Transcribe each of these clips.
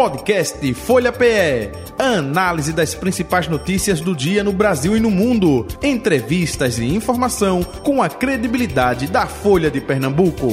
Podcast Folha PE. A análise das principais notícias do dia no Brasil e no mundo. Entrevistas e informação com a credibilidade da Folha de Pernambuco.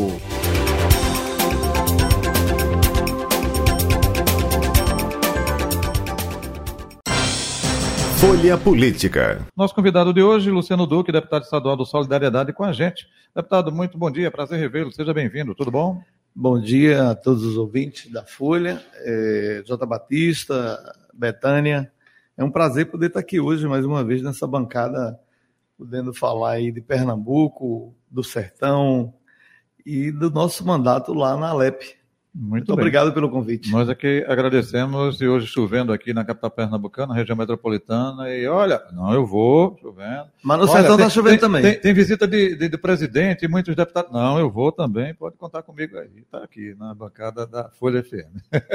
Folha Política. Nosso convidado de hoje, Luciano Duque, deputado estadual do Solidariedade, com a gente. Deputado, muito bom dia, prazer revê-lo, seja bem-vindo, tudo bom? Bom dia a todos os ouvintes da Folha, J. Batista, Betânia. É um prazer poder estar aqui hoje, mais uma vez, nessa bancada, podendo falar aí de Pernambuco, do Sertão e do nosso mandato lá na Alep. Muito obrigado pelo convite. Nós aqui agradecemos, e hoje chovendo aqui na capital pernambucana, região metropolitana, e olha, não, eu vou, chovendo. Mas no Sertão está chovendo também. Tem visita de presidente e muitos deputados. Não, eu vou também, pode contar comigo aí. Está aqui na bancada da Folha FM.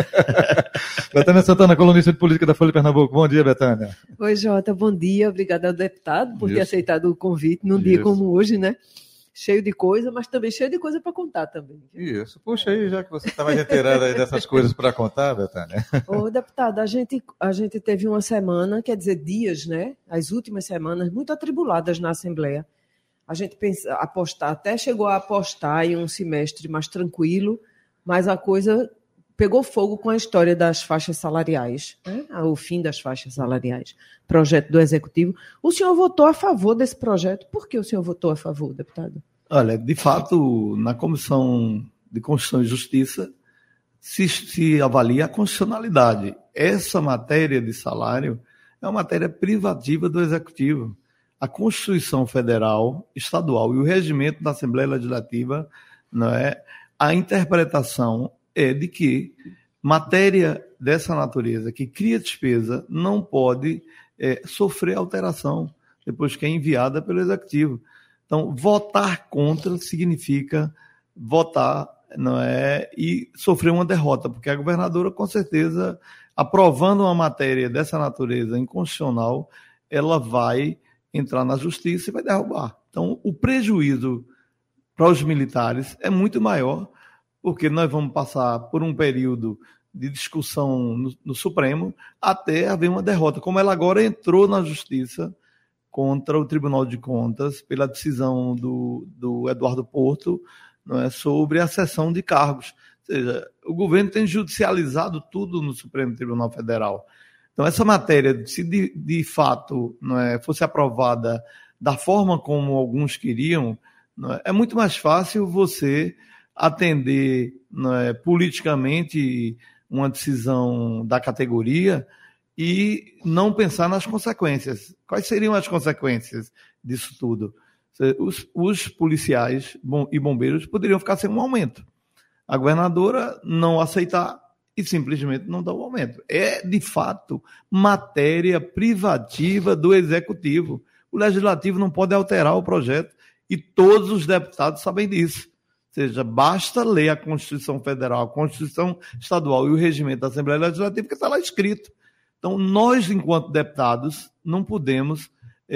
Betânia Santana, colunista de política da Folha de Pernambuco. Bom dia, Betânia. Oi, Jota, bom dia. Obrigada ao deputado por ter aceitado o convite num dia como hoje, né? Cheio de coisa, mas também cheio de coisa para contar também. Isso. Puxa aí, já que você está mais inteirada aí dessas coisas para contar, Betânia. Ô, deputado, a gente teve uma semana, quer dizer, dias, né? As últimas semanas, muito atribuladas na Assembleia. A gente até chegou a apostar em um semestre mais tranquilo, mas a coisa pegou fogo com a história das faixas salariais, né? O fim das faixas salariais, projeto do Executivo. O senhor votou a favor desse projeto. Por que o senhor votou a favor, deputado? Olha, de fato, na Comissão de Constituição e Justiça se avalia a constitucionalidade. Essa matéria de salário é uma matéria privativa do Executivo. A Constituição Federal, Estadual e o regimento da Assembleia Legislativa, não é? A interpretação é de que matéria dessa natureza, que cria despesa, não pode sofrer alteração depois que é enviada pelo Executivo. Então, votar contra significa votar, não é, e sofrer uma derrota, porque a governadora, com certeza, aprovando uma matéria dessa natureza inconstitucional, ela vai entrar na justiça e vai derrubar. Então, o prejuízo para os militares é muito maior, porque nós vamos passar por um período de discussão no Supremo até haver uma derrota, como ela agora entrou na Justiça contra o Tribunal de Contas pela decisão do Eduardo Porto, não é, sobre a cessão de cargos. Ou seja, o governo tem judicializado tudo no Supremo Tribunal Federal. Então, essa matéria, se de fato não é, fosse aprovada da forma como alguns queriam, não é muito mais fácil você atender, não é, politicamente uma decisão da categoria e não pensar nas consequências. Quais seriam as consequências disso tudo? Os policiais e bombeiros poderiam ficar sem um aumento. A governadora não aceitar e simplesmente não dar o aumento. É, de fato, matéria privativa do Executivo. O Legislativo não pode alterar o projeto e todos os deputados sabem disso. Ou seja, basta ler a Constituição Federal, a Constituição Estadual e o regimento da Assembleia Legislativa, que está lá escrito. Então, nós, enquanto deputados, não podemos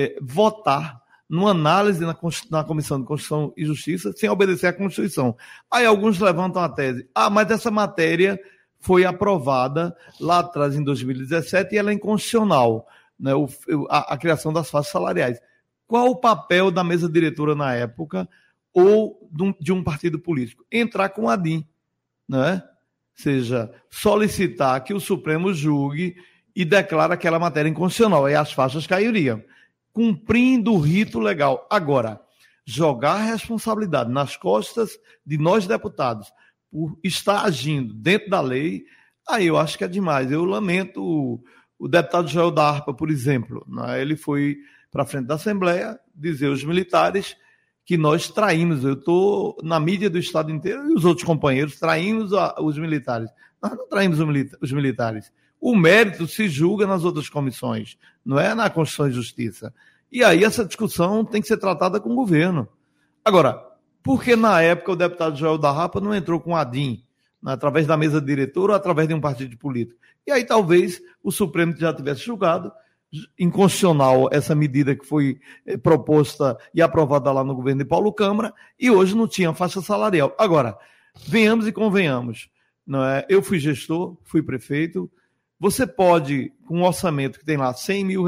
votar numa análise na Comissão de Constituição e Justiça sem obedecer à Constituição. Aí alguns levantam a tese, mas essa matéria foi aprovada lá atrás, em 2017, e ela é inconstitucional, né, a criação das faixas salariais. Qual o papel da mesa diretora na época ou de um partido político? Entrar com a DIN, né? Ou seja, solicitar que o Supremo julgue e declare aquela matéria inconstitucional. Aí as faixas cairiam, cumprindo o rito legal. Agora, jogar a responsabilidade nas costas de nós deputados por estar agindo dentro da lei, aí eu acho que é demais. Eu lamento o deputado Joel da Harpa, por exemplo, né? Ele foi para frente da Assembleia dizer aos militares que nós traímos. Eu estou na mídia do Estado inteiro e os outros companheiros traímos os militares. Nós não traímos os militares. O mérito se julga nas outras comissões, não é na Constituição e Justiça. E aí essa discussão tem que ser tratada com o governo. Agora, por que na época o deputado Joel da Harpa não entrou com a DIN, né, através da mesa diretora ou através de um partido político? E aí talvez o Supremo já tivesse julgado inconstitucional essa medida que foi proposta e aprovada lá no governo de Paulo Câmara, e hoje não tinha faixa salarial. Agora, venhamos e convenhamos, não é? Eu fui gestor, fui prefeito. Você pode, com um orçamento que tem lá R$100 mil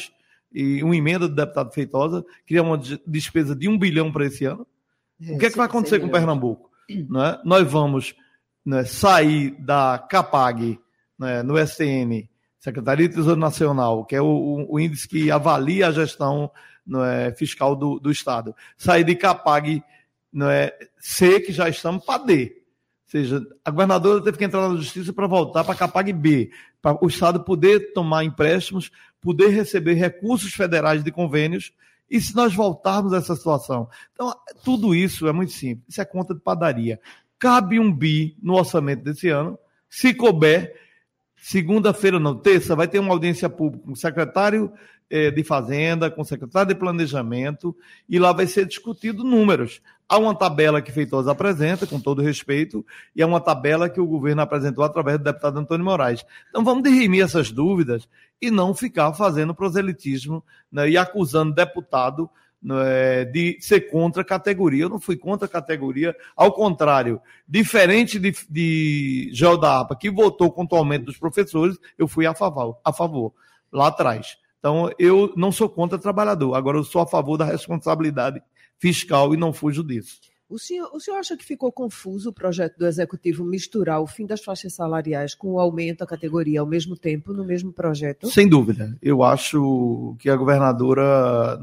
e uma emenda do deputado Feitosa, criar uma despesa de R$1 bilhão para esse ano. O que é que vai acontecer com Pernambuco? Não é? Nós vamos, não é, sair da CAPAG, não é, no STN, Secretaria de Tesouro Nacional, que é o índice que avalia a gestão, não é, fiscal do Estado. Sair de CAPAG, não é, C, que já estamos, para D. Ou seja, a governadora teve que entrar na justiça para voltar para a CAPAG B, para o Estado poder tomar empréstimos, poder receber recursos federais de convênios. E se nós voltarmos a essa situação? Então, tudo isso é muito simples. Isso é conta de padaria. Cabe R$1 bi no orçamento desse ano. Se couber, segunda-feira, não, terça, vai ter uma audiência pública com o secretário de Fazenda, com o secretário de Planejamento, e lá vai ser discutido números. Há uma tabela que Feitosa apresenta, com todo respeito, e é uma tabela que o governo apresentou através do deputado Antônio Moraes. Então vamos dirimir essas dúvidas e não ficar fazendo proselitismo, né, e acusando deputado, né, de ser contra a categoria. Eu não fui contra a categoria, ao contrário, diferente de Joel da APA, que votou contra o aumento dos professores, eu fui a favor lá atrás. Então, eu não sou contra trabalhador, agora eu sou a favor da responsabilidade fiscal e não fujo disso. O senhor acha que ficou confuso o projeto do Executivo misturar o fim das faixas salariais com o aumento da categoria ao mesmo tempo, no mesmo projeto? Sem dúvida. Eu acho que a governadora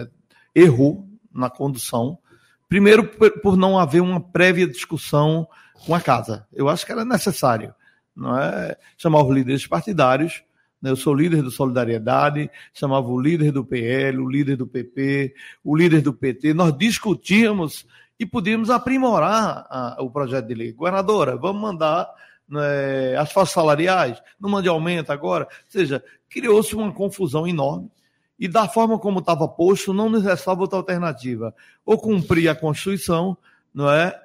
errou na condução. Primeiro, por não haver uma prévia discussão com a casa. Eu acho que era necessário, não é, chamar os líderes partidários. Eu sou líder do Solidariedade, chamava o líder do PL, o líder do PP, o líder do PT. Nós discutíamos e podíamos aprimorar o projeto de lei. Governadora, vamos mandar, né, as faixas salariais, não mande aumento agora. Ou seja, criou-se uma confusão enorme e da forma como estava posto, não nos restava outra alternativa. Ou cumprir a Constituição, não é,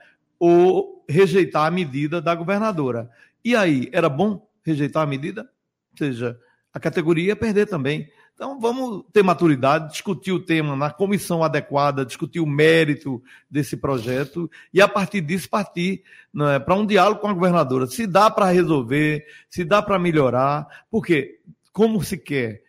ou rejeitar a medida da governadora. E aí, era bom rejeitar a medida? Ou seja, a categoria ia perder também. Então, vamos ter maturidade, discutir o tema na comissão adequada, discutir o mérito desse projeto e, a partir disso, partir, né, para um diálogo com a governadora. Se dá para resolver, se dá para melhorar, porque, como se quer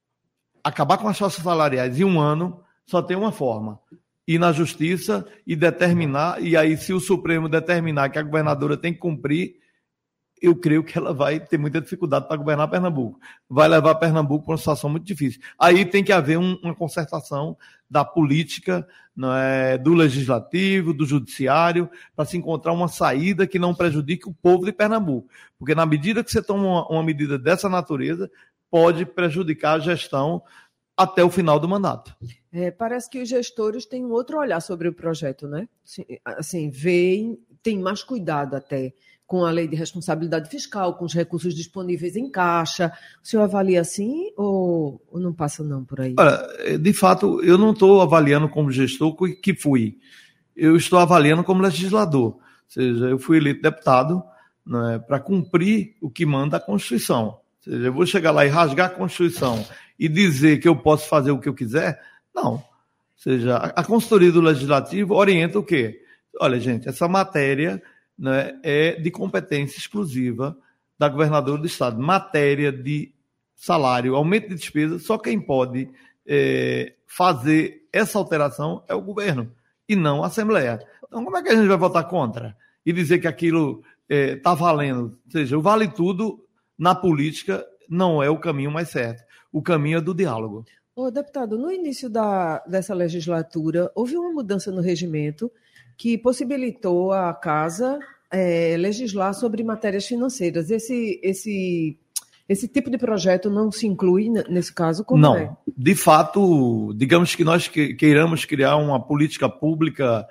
acabar com as faixas salariais em um ano, só tem uma forma: ir na justiça e determinar, e aí, se o Supremo determinar que a governadora tem que cumprir, eu creio que ela vai ter muita dificuldade para governar Pernambuco. Vai levar Pernambuco para uma situação muito difícil. Aí tem que haver uma concertação da política, não é, do legislativo, do judiciário, para se encontrar uma saída que não prejudique o povo de Pernambuco. Porque na medida que você toma uma medida dessa natureza, pode prejudicar a gestão até o final do mandato. Parece que os gestores têm um outro olhar sobre o projeto, né? Assim, veem, tem mais cuidado até com a lei de responsabilidade fiscal, com os recursos disponíveis em caixa. O senhor avalia assim ou não passa não por aí? Olha, de fato, eu não estou avaliando como gestor que fui. Eu estou avaliando como legislador. Ou seja, eu fui eleito deputado, né, para cumprir o que manda a Constituição. Ou seja, eu vou chegar lá e rasgar a Constituição e dizer que eu posso fazer o que eu quiser? Não. Ou seja, a consultoria do Legislativo orienta o quê? Olha, gente, essa matéria, né, é de competência exclusiva da governadora do Estado. Matéria de salário, aumento de despesa, só quem pode fazer essa alteração é o governo e não a Assembleia. Então, como é que a gente vai votar contra e dizer que aquilo está valendo? Ou seja, o vale tudo na política não é o caminho mais certo. O caminho é do diálogo. Deputado, no início dessa legislatura, houve uma mudança no regimento que possibilitou a Casa legislar sobre matérias financeiras. Esse tipo de projeto não se inclui nesse caso? Como não. É? De fato, digamos que nós queiramos criar uma política pública,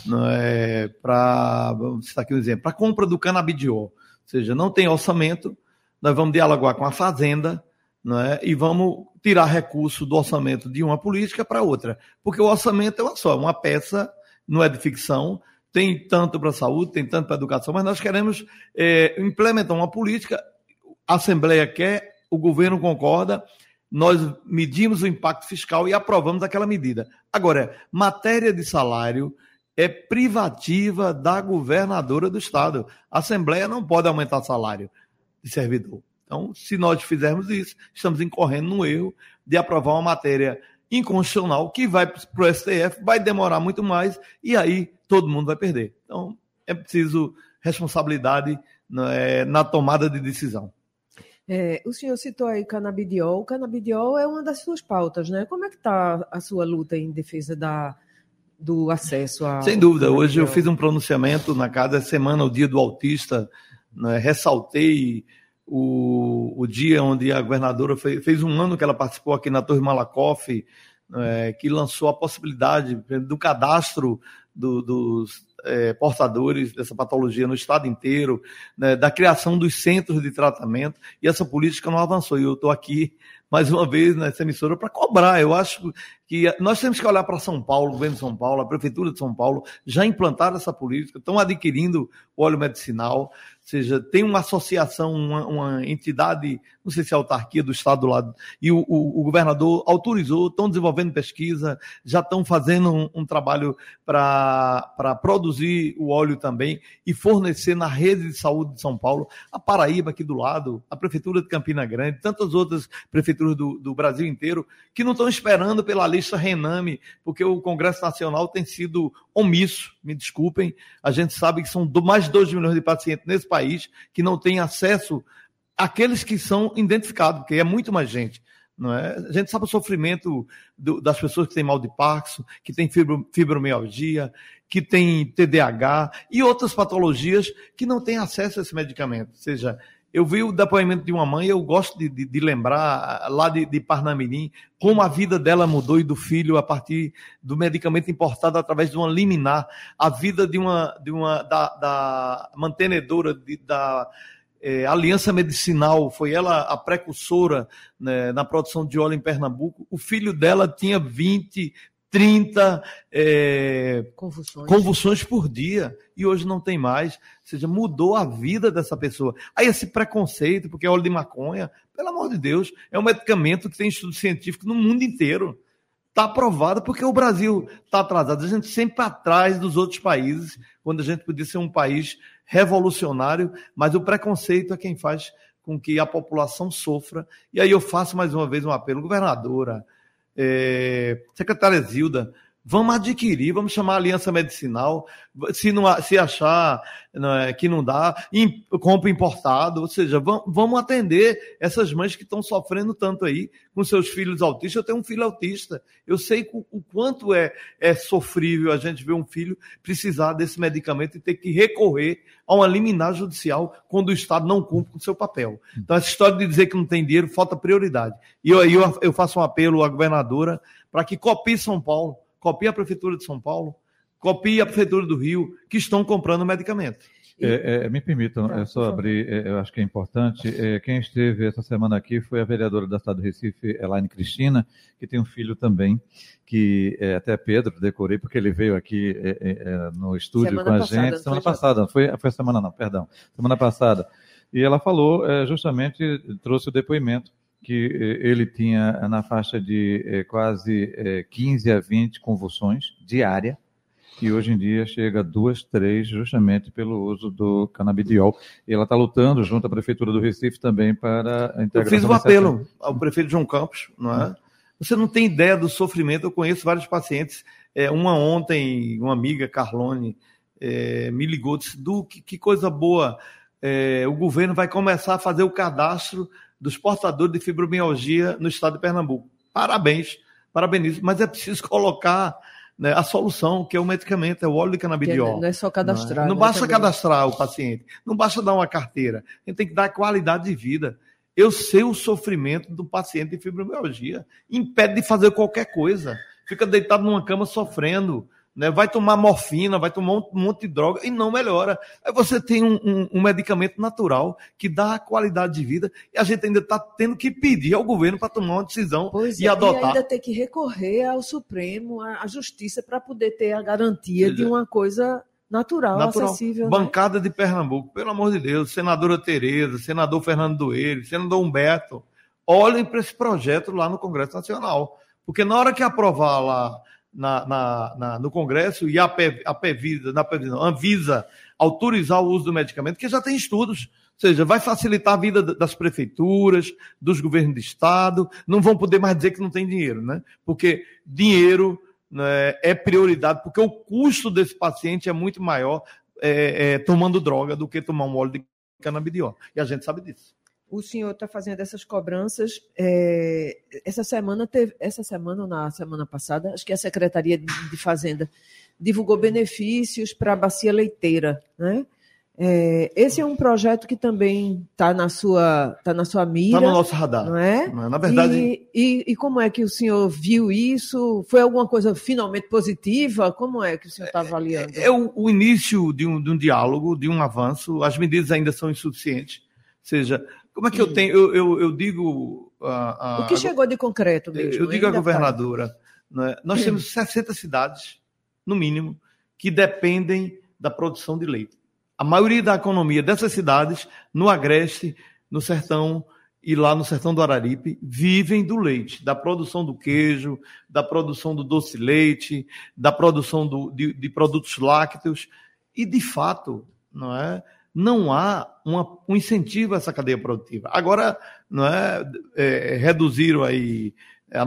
para, vamos citar aqui um exemplo, para a compra do canabidiol. Ou seja, não tem orçamento, nós vamos dialogar com a Fazenda, e vamos tirar recurso do orçamento de uma política para outra. Porque o orçamento é uma peça, não é de ficção, tem tanto para a saúde, tem tanto para a educação, mas nós queremos implementar uma política, a Assembleia quer, o governo concorda, nós medimos o impacto fiscal e aprovamos aquela medida. Agora, matéria de salário é privativa da governadora do Estado. A Assembleia não pode aumentar salário de servidor. Então, se nós fizermos isso, estamos incorrendo no erro de aprovar uma matéria inconstitucional que vai para o STF, vai demorar muito mais e aí todo mundo vai perder. Então, é preciso responsabilidade na tomada de decisão. O senhor citou aí o canabidiol. O canabidiol é uma das suas pautas, né? Como é que está a sua luta em defesa do acesso a... Sem dúvida. Hoje eu fiz um pronunciamento na casa, semana, o dia do autista, né? Ressaltei o dia onde a governadora fez um ano que ela participou aqui na Torre Malakoff, que lançou a possibilidade do cadastro dos portadores dessa patologia no estado inteiro, né, da criação dos centros de tratamento, e essa política não avançou. E eu estou aqui, mais uma vez, nessa emissora para cobrar. Eu acho que nós temos que olhar para São Paulo, o governo de São Paulo, a Prefeitura de São Paulo, já implantaram essa política, estão adquirindo o óleo medicinal, ou seja, tem uma associação, uma entidade, não sei se é a autarquia do estado do lado, e o governador autorizou, estão desenvolvendo pesquisa, já estão fazendo um trabalho para produzir o óleo também e fornecer na rede de saúde de São Paulo, a Paraíba aqui do lado, a Prefeitura de Campina Grande, tantas outras prefeituras do Brasil inteiro, que não estão esperando pela lista Rename, porque o Congresso Nacional tem sido omisso, me desculpem, a gente sabe que são mais de 2 milhões de pacientes nesse país que não têm acesso àqueles que são identificados, porque é muito mais gente. Não é? A gente sabe o sofrimento das pessoas que têm mal de Parkinson, que têm fibromialgia, que têm TDAH e outras patologias que não têm acesso a esse medicamento. Ou seja, eu vi o depoimento de uma mãe, eu gosto de lembrar, lá de Parnamirim, como a vida dela mudou e do filho a partir do medicamento importado através de uma liminar, a vida da mantenedora da Aliança Medicinal, foi ela a precursora, né, na produção de óleo em Pernambuco. O filho dela tinha 20, 30 convulsões por dia e hoje não tem mais. Ou seja, mudou a vida dessa pessoa. Aí esse preconceito, porque é óleo de maconha, pelo amor de Deus, é um medicamento que tem estudo científico no mundo inteiro. Está aprovado porque o Brasil está atrasado. A gente sempre atrás dos outros países, quando a gente podia ser um país revolucionário, mas o preconceito é quem faz com que a população sofra. E aí eu faço mais uma vez um apelo, governadora, secretária Zilda, vamos adquirir, vamos chamar a Aliança Medicinal, se achar que não dá, compra importado, ou seja, vamos atender essas mães que estão sofrendo tanto aí com seus filhos autistas. Eu tenho um filho autista, eu sei o quanto é sofrível a gente ver um filho precisar desse medicamento e ter que recorrer a uma liminar judicial quando o Estado não cumpre com o seu papel. Então, essa história de dizer que não tem dinheiro, falta prioridade. E eu faço um apelo à governadora para que copie São Paulo, copie a Prefeitura de São Paulo, copie a Prefeitura do Rio, que estão comprando medicamento. Me permitam, só abrir, eu acho que é importante. Quem esteve essa semana aqui foi a vereadora da cidade do Recife, Elaine Cristina, que tem um filho também, que até Pedro, decorei, porque ele veio aqui no estúdio com a gente. Semana passada, foi a semana não, perdão, semana passada. E ela falou, justamente, trouxe o depoimento, que ele tinha na faixa de quase 15 a 20 convulsões diárias, e hoje em dia chega a 2, 3, justamente pelo uso do canabidiol. E ela está lutando junto à Prefeitura do Recife também para a integração. Eu fiz um apelo ao prefeito João Campos, não é? Você não tem ideia do sofrimento. Eu conheço vários pacientes. Ontem, uma amiga, Carlone, me ligou, disse, que coisa boa, o governo vai começar a fazer o cadastro dos portadores de fibromialgia no estado de Pernambuco. Parabenizo, mas é preciso colocar, né, a solução, que é o medicamento, é o óleo de canabidiol. Não é só cadastrar. Não basta cadastrar o paciente, não basta dar uma carteira, a gente tem que dar qualidade de vida. Eu sei o sofrimento do paciente de fibromialgia, impede de fazer qualquer coisa, fica deitado numa cama sofrendo, né? Vai tomar morfina, vai tomar um monte de droga e não melhora. Aí você tem um medicamento natural que dá qualidade de vida e a gente ainda está tendo que pedir ao governo para tomar uma decisão e adotar. E ainda tem que recorrer ao Supremo, à Justiça, para poder ter a garantia de uma coisa natural. Acessível. Bancada, né? De Pernambuco, pelo amor de Deus, senadora Tereza, senador Fernando Doeire, senador Humberto, olhem para esse projeto lá no Congresso Nacional. Porque na hora que aprovar lá no Congresso e a Anvisa autorizar o uso do medicamento, que já tem estudos. Ou seja, vai facilitar a vida das prefeituras, dos governos de estado, não vão poder mais dizer que não tem dinheiro, né? Porque dinheiro, né, é prioridade, porque o custo desse paciente é muito maior tomando droga do que tomar um óleo de canabidiol. E a gente sabe disso. O senhor está fazendo essas cobranças. Essa semana ou na semana passada, acho que a Secretaria de Fazenda divulgou benefícios para a bacia leiteira, né? Esse é um projeto que também está na sua mira. Está no nosso radar. Não é? Na verdade. E como é que o senhor viu isso? Foi alguma coisa finalmente positiva? Como é que o senhor está avaliando? É o início de um diálogo, de um avanço. As medidas ainda são insuficientes. Ou seja, como é que eu tenho. Eu digo. O que chegou de concreto mesmo? Eu digo à governadora, né, nós temos 60 cidades, no mínimo, que dependem da produção de leite. A maioria da economia dessas cidades, no Agreste, no Sertão e lá no Sertão do Araripe, vivem do leite, da produção do queijo, da produção do doce leite, da produção de produtos lácteos. E, de fato, não há um incentivo a essa cadeia produtiva. Agora, reduziram aí a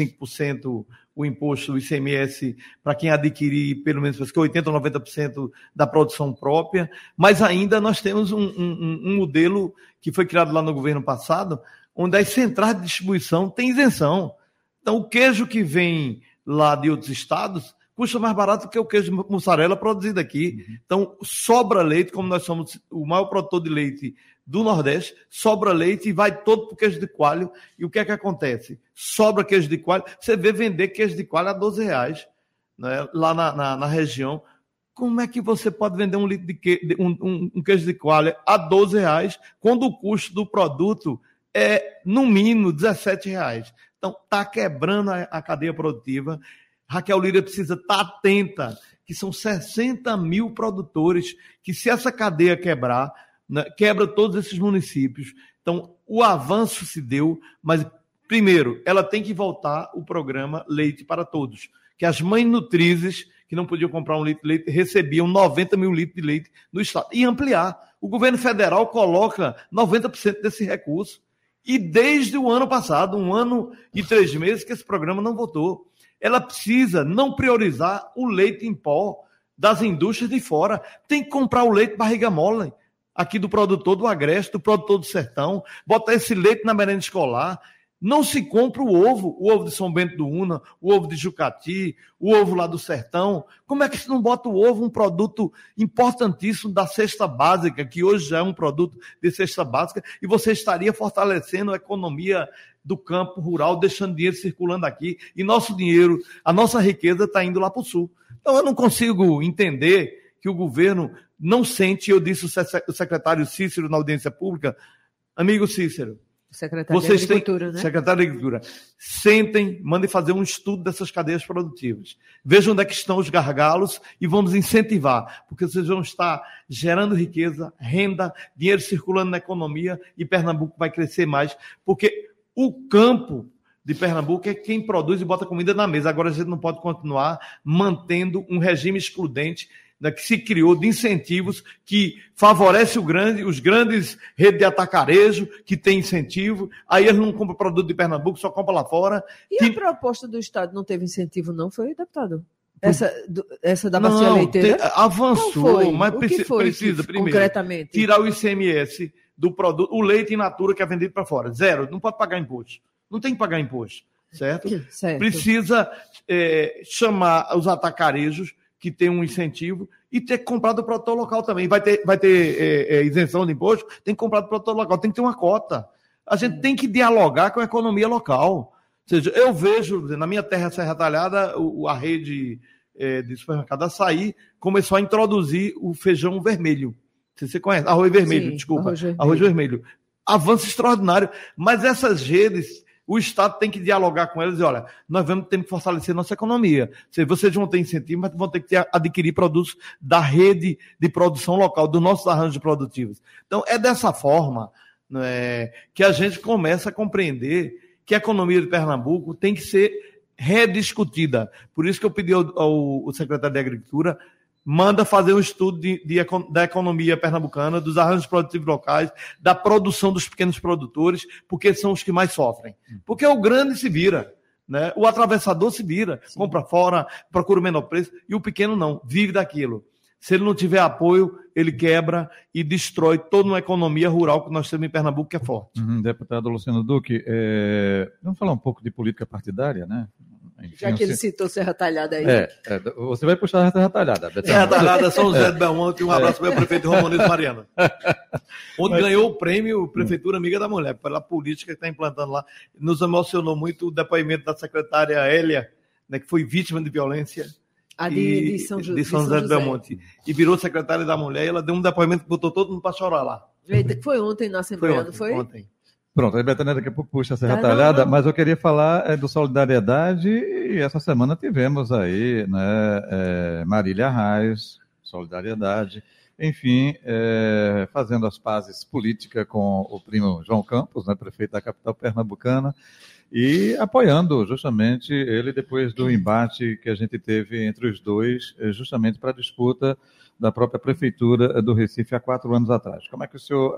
95% o imposto do ICMS para quem adquirir pelo menos 80% ou 90% da produção própria, mas ainda nós temos um modelo que foi criado lá no governo passado, onde as centrais de distribuição têm isenção. Então, o queijo que vem lá de outros estados custa mais barato que o queijo mussarela produzido aqui. Então, sobra leite, como nós somos o maior produtor de leite do Nordeste, sobra leite e vai todo para o queijo de coalho. E o que é que acontece? Sobra queijo de coalho, você vê vender queijo de coalho a R$12, né, lá na região. Como é que você pode vender um litro de queijo de coalho a R$12 quando o custo do produto é, no mínimo, R$17? Então, está quebrando a cadeia produtiva. Raquel Lira precisa estar atenta, que são 60 mil produtores, que se essa cadeia quebrar, né, quebra todos esses municípios. Então, o avanço se deu, mas, primeiro, ela tem que voltar o programa Leite para Todos, que as mães nutrizes, que não podiam comprar um litro de leite, recebiam 90 mil litros de leite no estado. E ampliar. O governo federal coloca 90% desse recurso. E desde o ano passado, 1 ano e 3 meses, que esse programa não votou. Ela precisa não priorizar o leite em pó das indústrias de fora. Tem que comprar o leite barriga mole aqui do produtor do Agreste, do produtor do Sertão, botar esse leite na merenda escolar. Não se compra o ovo de São Bento do Una, o ovo de Jucati, o ovo lá do Sertão. Como é que se não bota o ovo, um produto importantíssimo da cesta básica, que hoje já é um produto de cesta básica, e você estaria fortalecendo a economia do campo rural, deixando dinheiro circulando aqui, e nosso dinheiro, a nossa riqueza está indo lá para o sul. Então eu não consigo entender que o governo não sente, eu disse o secretário Cícero na audiência pública, amigo Cícero, secretário de Agricultura, né? Secretário de Agricultura, sentem, mandem fazer um estudo dessas cadeias produtivas. Vejam onde é que estão os gargalos e vamos incentivar, porque vocês vão estar gerando riqueza, renda, dinheiro circulando na economia e Pernambuco vai crescer mais, porque o campo de Pernambuco é quem produz e bota comida na mesa. Agora a gente não pode continuar mantendo um regime excludente, né, que se criou de incentivos que favorece os grandes redes de atacarejo, que tem incentivo, aí eles não compram produto de Pernambuco, só compram lá fora. E a proposta do Estado não teve incentivo, não, foi, deputado? Essa da bacia leiteira? Avançou, mas precisa primeiro concretamente tirar o ICMS do produto, o leite in natura que é vendido para fora, 0, não pode pagar imposto, não tem que pagar imposto, certo? Precisa chamar os atacarejos que tem um incentivo e ter que comprar do produtor local também. Vai ter isenção de imposto, tem que comprar do produtor local, tem que ter uma cota. A gente tem que dialogar com a economia local. Ou seja, eu vejo, na minha terra Serra Talhada, a rede de supermercado Açaí começou a introduzir o feijão vermelho. Você conhece? Arroz vermelho, sim, desculpa. Arroz vermelho. Avanço extraordinário. Mas essas redes, o Estado tem que dialogar com elas e, olha, nós temos que fortalecer nossa economia. Vocês vão ter incentivo, mas vão ter que adquirir produtos da rede de produção local, dos nossos arranjos produtivos. Então, é dessa forma, né, que a gente começa a compreender que a economia de Pernambuco tem que ser rediscutida. Por isso que eu pedi ao secretário de Agricultura, manda fazer um estudo da economia pernambucana, dos arranjos produtivos locais, da produção dos pequenos produtores, porque são os que mais sofrem. Porque o grande se vira, né? O atravessador se vira, compra fora, procura o menor preço, e o pequeno não, vive daquilo. Se ele não tiver apoio, ele quebra e destrói toda uma economia rural que nós temos em Pernambuco, que é forte. Deputado Luciano Duque, vamos falar um pouco de política partidária, né? Enfim, já que ele citou Serra Talhada aí. Você vai puxar a Serra Talhada. Serra Talhada, São José de Belmonte, um abraço para o prefeito Romonês Mariana. Onde ganhou o prêmio Prefeitura Amiga da Mulher, pela política que está implantando lá. Nos emocionou muito o depoimento da secretária Hélia, né, que foi vítima de violência. De São José de Belmonte. E virou secretária da Mulher, e ela deu um depoimento que botou todo mundo para chorar lá. Foi ontem na Assembleia, não foi? Ontem. Pronto, a Betânia daqui a pouco puxa a Serra Talhada, mas eu queria falar do Solidariedade, e essa semana tivemos aí, né, Marília Reis, Solidariedade, enfim, fazendo as pazes políticas com o primo João Campos, né, prefeito da capital pernambucana, e apoiando justamente ele depois do embate que a gente teve entre os dois, justamente para a disputa da própria prefeitura do Recife há 4 anos atrás. Como é que o senhor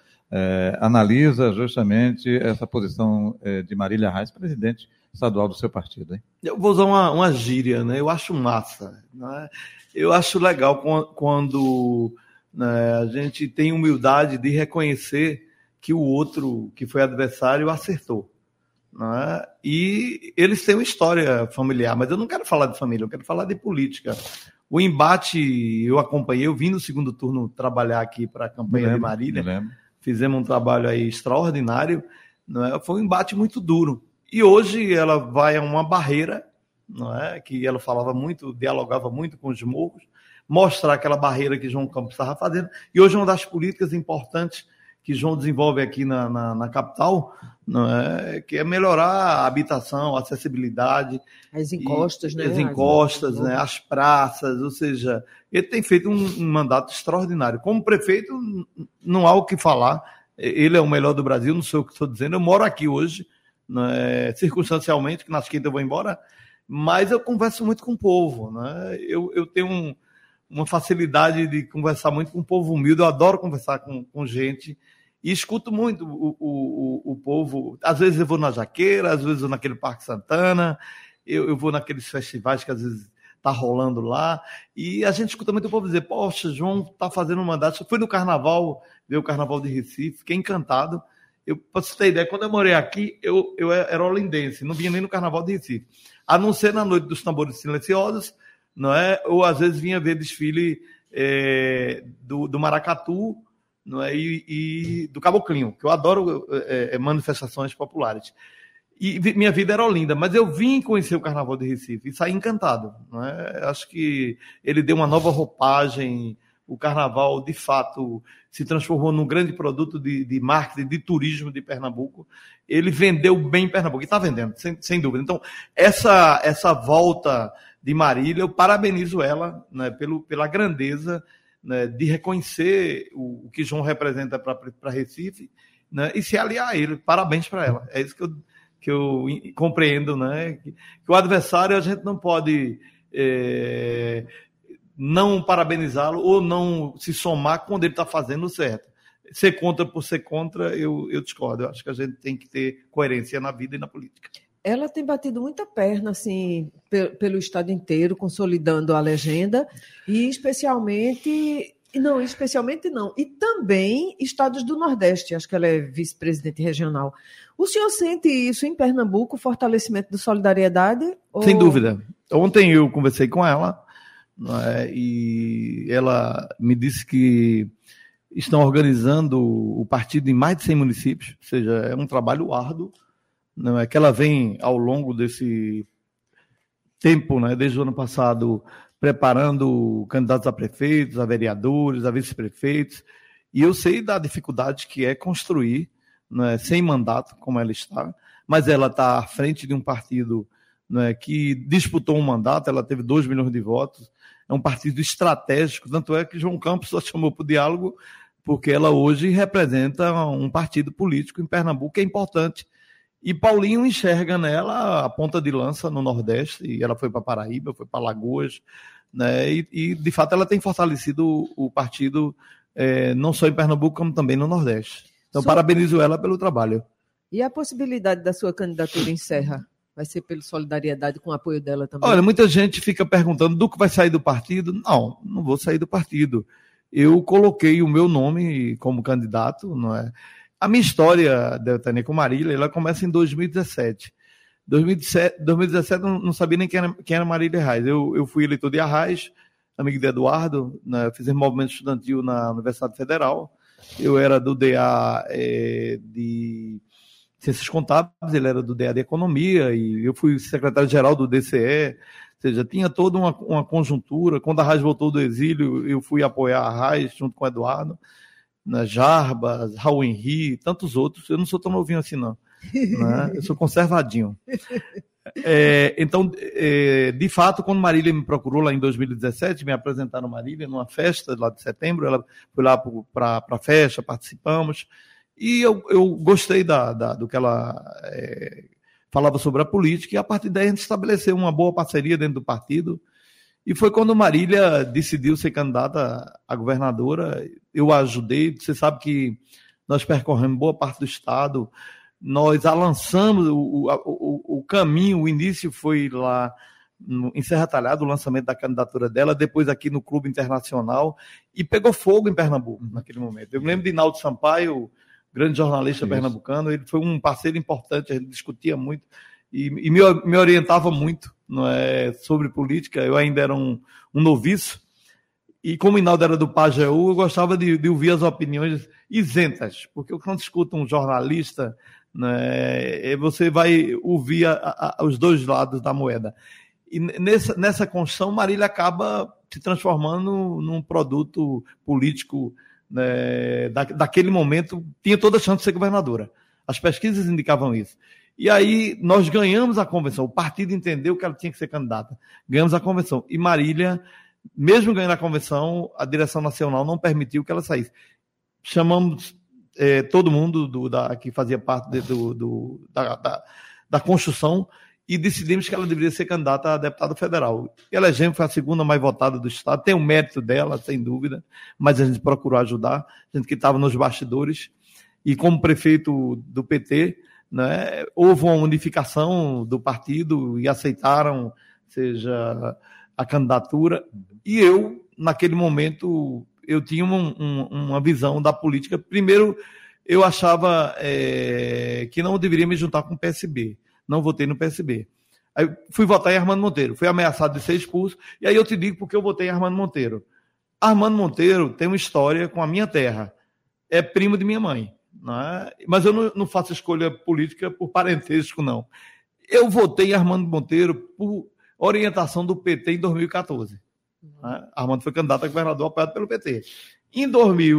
analisa justamente essa posição de Marília Reis, presidente estadual do seu partido, hein? Eu vou usar uma gíria, né? Eu acho massa, né? Eu acho legal quando, né, a gente tem humildade de reconhecer que o outro, que foi adversário, acertou, né? E eles têm uma história familiar, mas eu não quero falar de família, eu quero falar de política. O embate eu acompanhei, eu vim no segundo turno trabalhar aqui para a campanha de Marília. Fizemos um trabalho aí extraordinário, não é? Foi um embate muito duro. E hoje ela vai a uma barreira, não é? Que ela falava muito, dialogava muito com os morros, mostrar aquela barreira que João Campos estava fazendo. E hoje uma das políticas importantes que João desenvolve aqui na capital, não é? Que é melhorar a habitação, a acessibilidade. As encostas, né? As encostas, né? As praças, ou seja, ele tem feito um mandato extraordinário. Como prefeito, não há o que falar. Ele é o melhor do Brasil, não sei o que estou dizendo. Eu moro aqui hoje, né? Circunstancialmente, que nas quintas eu vou embora, mas eu converso muito com o povo, né? Eu tenho uma facilidade de conversar muito com o povo humilde, eu adoro conversar com gente. E escuto muito o povo. Às vezes eu vou na Jaqueira, às vezes eu vou naquele Parque Santana, eu vou naqueles festivais que às vezes está rolando lá, e a gente escuta muito o povo dizer, poxa, João está fazendo um mandato. Eu fui no carnaval, ver o carnaval de Recife, fiquei encantado. Para você ter ideia, quando eu morei aqui, eu era olindense, não vinha nem no carnaval de Recife. A não ser na noite dos tambores silenciosos, não é? Ou às vezes vinha ver desfile do Maracatu, não é? E do Caboclinho, que eu adoro manifestações populares. E minha vida era Olinda, mas eu vim conhecer o Carnaval de Recife e saí encantado, não é? Acho que ele deu uma nova roupagem, o Carnaval, de fato, se transformou num grande produto de marketing, de turismo de Pernambuco. Ele vendeu bem Pernambuco, e está vendendo, sem dúvida. Então, essa volta de Marília, eu parabenizo ela, né, pela grandeza, né, de reconhecer o que João representa para Recife, né, e se aliar a ele. Parabéns para ela. É isso que eu compreendo, né? Que o adversário a gente não pode não parabenizá-lo ou não se somar quando ele está fazendo certo. Ser contra por ser contra, eu discordo. Eu acho que a gente tem que ter coerência na vida e na política. Ela tem batido muita perna, assim, pelo estado inteiro, consolidando a legenda, e especialmente não, e também estados do Nordeste. Acho que ela é vice-presidente regional. O senhor sente isso em Pernambuco, o fortalecimento da solidariedade? Sem dúvida. Ontem eu conversei com ela, né, e ela me disse que estão organizando o partido em mais de 100 municípios, ou seja, é um trabalho árduo, não é que ela vem ao longo desse tempo, né, desde o ano passado, preparando candidatos a prefeitos, a vereadores, a vice-prefeitos, e eu sei da dificuldade que é construir, né, sem mandato, como ela está, mas ela está à frente de um partido, né, que disputou um mandato, ela teve 2 milhões de votos, é um partido estratégico, tanto é que João Campos só chamou para o diálogo, porque ela hoje representa um partido político em Pernambuco que é importante, E Paulinho enxerga nela a ponta de lança no Nordeste, e ela foi para Paraíba, foi para Alagoas, né? E, de fato, ela tem fortalecido o partido, não só em Pernambuco, como também no Nordeste. Então, parabenizo ela pelo trabalho. E a possibilidade da sua candidatura em Serra? Vai ser pelo Solidariedade com o apoio dela também? Olha, muita gente fica perguntando do que vai sair do partido. Não vou sair do partido. Eu coloquei o meu nome como candidato, não é? A minha história, Deltânia, com Marília, ela começa em 2017. 2017 não sabia nem quem era Marília Reis. Eu fui eleitor de Arraiz, amigo de Eduardo, né? Fizemos movimento estudantil na Universidade Federal. Eu era do DA de Ciências Contábeis, ele era do DA de Economia, e eu fui secretário-geral do DCE, ou seja, tinha toda uma conjuntura. Quando a Arraiz voltou do exílio, eu fui apoiar a Arraiz junto com o Eduardo, Jarbas, Raul Henri, tantos outros. Eu não sou tão novinho assim, não. Né? Eu sou conservadinho. Então, de fato, quando Marília me procurou lá em 2017, me apresentaram Marília numa festa lá de setembro, ela foi lá para a festa, participamos, e eu gostei do que ela falava sobre a política, e a partir daí a gente estabeleceu uma boa parceria dentro do partido, e foi quando Marília decidiu ser candidata a governadora, eu a ajudei. Você sabe que nós percorremos boa parte do estado, nós lançamos o caminho, o início foi lá em Serra Talhada, o lançamento da candidatura dela, depois aqui no Clube Internacional, e pegou fogo em Pernambuco naquele momento. Eu me lembro de Naldo Sampaio, grande jornalista pernambucano, ele foi um parceiro importante, a gente discutia muito e me orientava muito, não é, sobre política. Eu ainda era um noviço, e como o Inaldo era do Pajeú, eu gostava de ouvir as opiniões isentas, porque quando escuta um jornalista, né, você vai ouvir os dois lados da moeda. E nessa construção, Marília acaba se transformando num produto político, né, daquele momento, tinha toda a chance de ser governadora. As pesquisas indicavam isso. E aí nós ganhamos a convenção, o partido entendeu que ela tinha que ser candidata. Ganhamos a convenção. E Marília, mesmo ganhando a convenção, a direção nacional não permitiu que ela saísse. Chamamos todo mundo que fazia parte da construção e decidimos que ela deveria ser candidata a deputada federal. Elegemos, foi a segunda mais votada do estado, tem o mérito dela, sem dúvida, mas a gente procurou ajudar, a gente que estava nos bastidores, e como prefeito do PT, né, houve uma unificação do partido e aceitaram, seja, a candidatura, e eu, naquele momento, eu tinha uma visão da política. Primeiro, eu achava que não deveria me juntar com o PSB. Não votei no PSB. Aí fui votar em Armando Monteiro. Fui ameaçado de ser expulso. E aí eu te digo porque eu votei em Armando Monteiro. Armando Monteiro tem uma história com a minha terra. É primo de minha mãe. Né? Mas eu não faço escolha política por parentesco, não. Eu votei em Armando Monteiro por orientação do PT em 2014. Né? Armando foi candidato a governador apoiado pelo PT. Em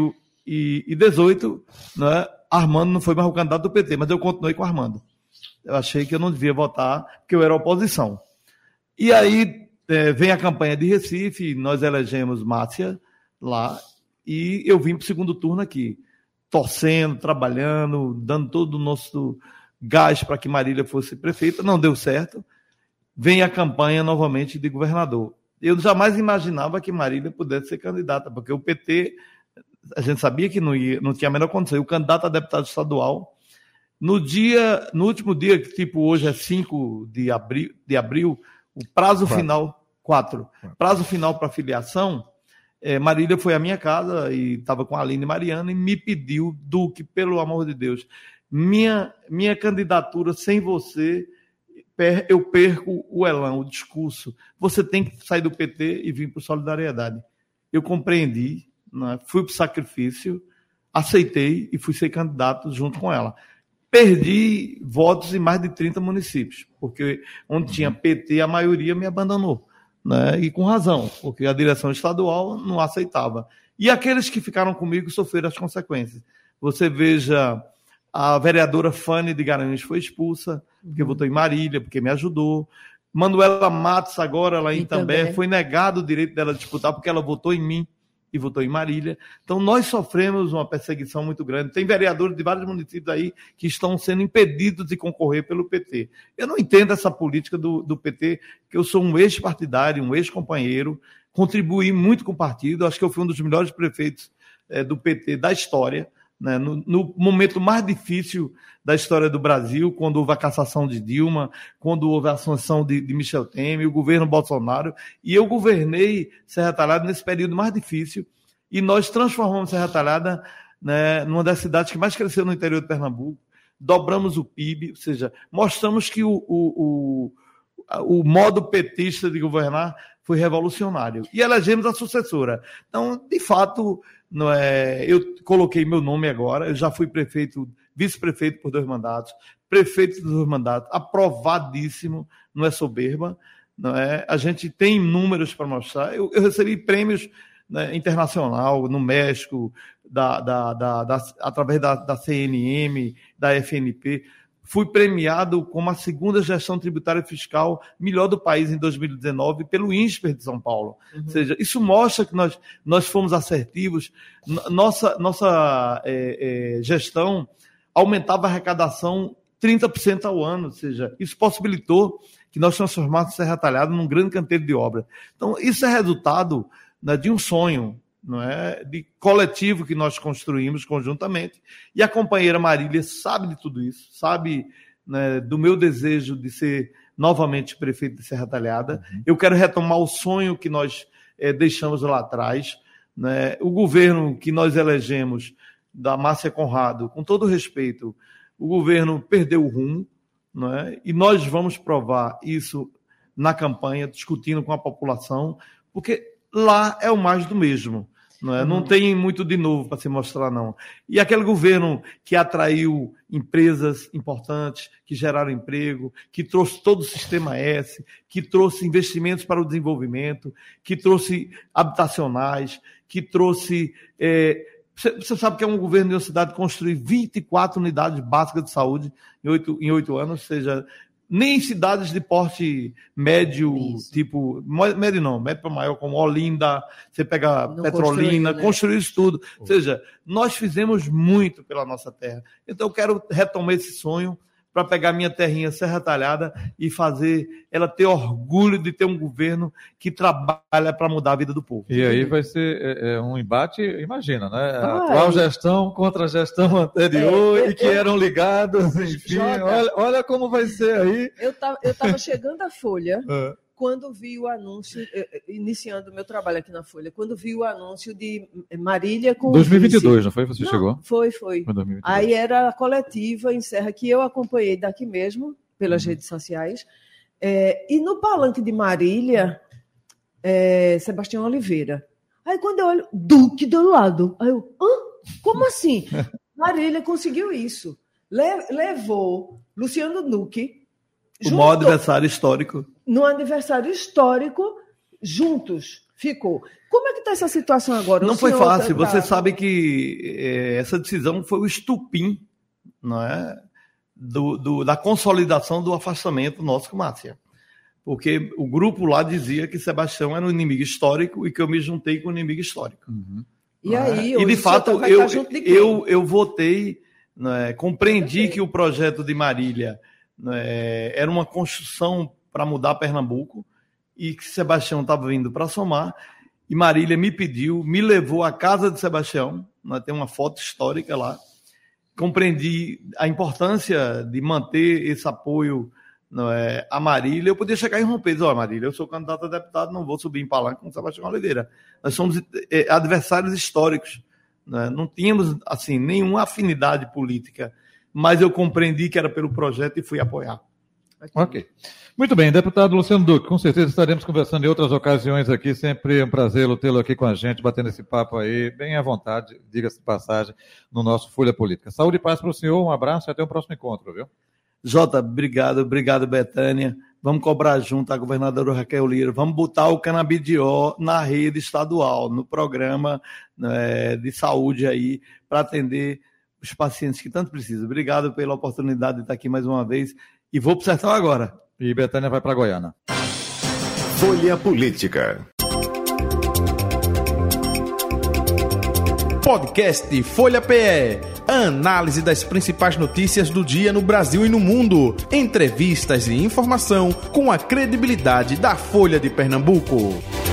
2018, né, Armando não foi mais o candidato do PT, mas eu continuei com Armando. Eu achei que eu não devia votar, porque eu era oposição. E aí vem a campanha de Recife, nós elegemos Márcia lá, e eu vim para o segundo turno aqui, torcendo, trabalhando, dando todo o nosso gás para que Marília fosse prefeita. Não deu certo. Vem a campanha novamente de governador. Eu jamais imaginava que Marília pudesse ser candidata, porque o PT, a gente sabia que não tinha a menor condição. O candidato a deputado estadual, no último dia, que tipo hoje é 5 de abril, o prazo final, 4, prazo final para filiação, Marília foi à minha casa e estava com a Aline Mariana e me pediu, Duque, pelo amor de Deus, minha candidatura sem você, eu perco o elan, o discurso. Você tem que sair do PT e vir para o Solidariedade. Eu compreendi, né? Fui para o sacrifício, aceitei e fui ser candidato junto com ela. Perdi votos em mais de 30 municípios, porque onde tinha PT, a maioria me abandonou. Né? E com razão, porque a direção estadual não aceitava. E aqueles que ficaram comigo sofreram as consequências. Você veja, a vereadora Fane de Garanhuns foi expulsa, porque votou em Marília, porque me ajudou. Manuela Matos, agora lá em Itambé, foi negado o direito dela disputar, porque ela votou em mim. e votou em Marília. Então, nós sofremos uma perseguição muito grande. Tem vereadores de vários municípios aí que estão sendo impedidos de concorrer pelo PT. Eu não entendo essa política do PT, que eu sou um ex-partidário, um ex-companheiro, contribuí muito com o partido, acho que eu fui um dos melhores prefeitos do PT da história, né? No momento mais difícil da história do Brasil, quando houve a cassação de Dilma, quando houve a ascensão de Michel Temer, o governo Bolsonaro, e eu governei Serra Talhada nesse período mais difícil, e nós transformamos Serra Talhada, né, numa das cidades que mais cresceu no interior de Pernambuco, dobramos o PIB, ou seja, mostramos que o modo petista de governar foi revolucionário. E elegemos a sucessora. Então, de fato, não é, eu coloquei meu nome agora, eu já fui prefeito, vice-prefeito por 2 mandatos, prefeito por 2 mandatos, aprovadíssimo, não é soberba, não é? A gente tem números para mostrar. Eu recebi prêmios, né, internacional, no México, através da CNM, da FNP. Fui premiado como a 2ª gestão tributária e fiscal melhor do país em 2019 pelo INSPER de São Paulo. Uhum. Ou seja, isso mostra que nós fomos assertivos. Nossa gestão aumentava a arrecadação 30% ao ano. Ou seja, isso possibilitou que nós transformássemos Serra Talhada num grande canteiro de obra. Então, isso é resultado, né, de um sonho, não é, de coletivo que nós construímos conjuntamente, e a companheira Marília sabe de tudo isso, sabe, né, do meu desejo de ser novamente prefeito de Serra Talhada. Uhum. Eu quero retomar o sonho que nós deixamos lá atrás, né, o governo que nós elegemos, da Márcia Conrado, com todo respeito, o governo perdeu o rumo, não é, e nós vamos provar isso na campanha, discutindo com a população, porque lá é o mais do mesmo. Não é? Não tem muito de novo para se mostrar, não. E aquele governo que atraiu empresas importantes, que geraram emprego, que trouxe todo o Sistema S, que trouxe investimentos para o desenvolvimento, que trouxe habitacionais, que trouxe... Você sabe que é um governo de uma cidade que construiu 24 unidades básicas de saúde em 8 anos, ou seja... Nem cidades de porte médio, isso. Tipo, médio não, médio para maior, como Olinda, você pega não Petrolina, construiu isso tudo. Ou seja, nós fizemos muito pela nossa terra. Então eu quero retomar esse sonho para pegar minha terrinha Serra Talhada e fazer ela ter orgulho de ter um governo que trabalha para mudar a vida do povo. E aí vai ser um embate, imagina, né? A atual gestão contra a gestão anterior e que eram ligados, enfim. Olha como vai ser aí. Eu estava chegando à Folha quando vi o anúncio, iniciando o meu trabalho aqui na Folha, quando vi o anúncio de Marília com 2022, não foi? Você chegou? Foi. Foi 2022. Aí era a coletiva em Serra, que eu acompanhei daqui mesmo, pelas redes sociais. E no palanque de Marília, Sebastião Oliveira. Aí quando eu olho, Duque do lado. Aí eu, como assim? Marília conseguiu isso. Levou Luciano Duque. O maior adversário histórico. No aniversário histórico, juntos, ficou. Como é que está essa situação agora? Não foi fácil. Você sabe que essa decisão foi o estupim, não é, da consolidação do afastamento nosso com Márcia. Porque o grupo lá dizia que Sebastião era um inimigo histórico e que eu me juntei com o inimigo histórico. Uhum. E aí, e de fato, eu votei, né, compreendi que o projeto de Marília era uma construção para mudar Pernambuco e que Sebastião estava vindo para somar, e Marília me pediu, me levou à casa de Sebastião, tem uma foto histórica lá, compreendi a importância de manter esse apoio a Marília. Eu podia chegar e romper, dizer, Marília, eu sou candidato a deputado, não vou subir em palanque com Sebastião Oliveira. Nós somos adversários históricos, não tínhamos assim, nenhuma afinidade política, mas eu compreendi que era pelo projeto e fui apoiar. Ok. Muito bem, deputado Luciano Duque, com certeza estaremos conversando em outras ocasiões aqui, sempre um prazer tê-lo aqui com a gente, batendo esse papo aí, bem à vontade, diga-se de passagem, no nosso Folha Política. Saúde e paz para o senhor, um abraço e até o próximo encontro, viu? Jota, obrigado, Betânia. Vamos cobrar junto a governadora Raquel Lira, vamos botar o canabidiol na rede estadual, no programa de saúde aí, para atender os pacientes que tanto precisam. Obrigado pela oportunidade de estar aqui mais uma vez e vou para o sertão agora. E Betânia vai para Goiânia. Folha Política. Podcast Folha PE. Análise das principais notícias do dia no Brasil e no mundo. Entrevistas e informação com a credibilidade da Folha de Pernambuco.